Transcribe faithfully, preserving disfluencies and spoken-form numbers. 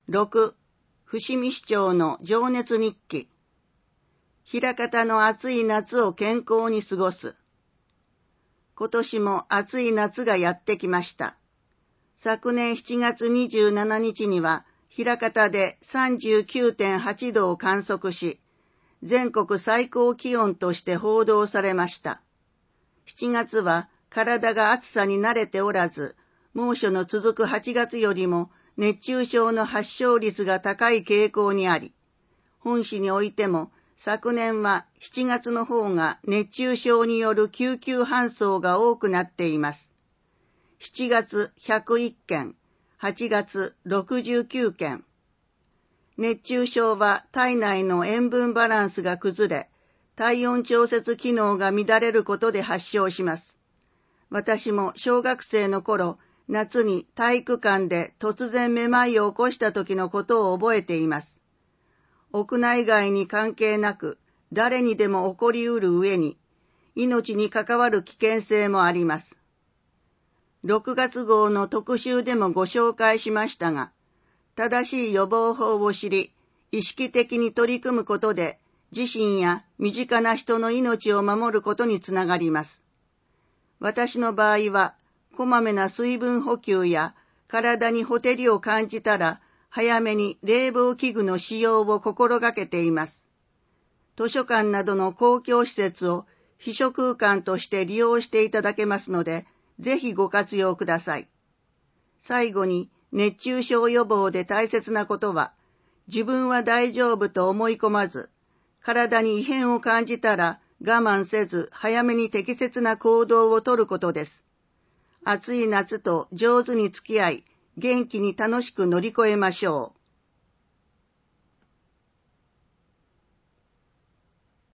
ろく、伏見市長の情熱日記。枚方の暑い夏を健康に過ごす。今年も暑い夏がやってきました。昨年しちがつにじゅうしちにちには、枚方で さんじゅうきゅうてんはちどを観測し、全国最高気温として報道されました。しちがつは体が暑さに慣れておらず、猛暑の続くはちがつよりも熱中症の発症率が高い傾向にあり、本市においても昨年はしちがつの方が熱中症による救急搬送が多くなっています。しちがつひゃくいっけん、はちがつろくじゅうきゅうけん。熱中症は体内の塩分バランスが崩れ、体温調節機能が乱れることで発症します。私も小学生の頃、夏に体育館で突然めまいを起こした時のことを覚えています。屋内外に関係なく、誰にでも起こりうる上に、命に関わる危険性もあります。ろくがつ号の特集でもご紹介しましたが、正しい予防法を知り、意識的に取り組むことで、自身や身近な人の命を守ることにつながります。私の場合は、こまめな水分補給や体にほてりを感じたら、早めに冷房器具の使用を心がけています。図書館などの公共施設を秘書空間として利用していただけますので、ぜひご活用ください。最後に、熱中症予防で大切なことは、自分は大丈夫と思い込まず、体に異変を感じたら我慢せず早めに適切な行動をとることです。暑い夏と上手に付き合い、元気に楽しく乗り越えましょう。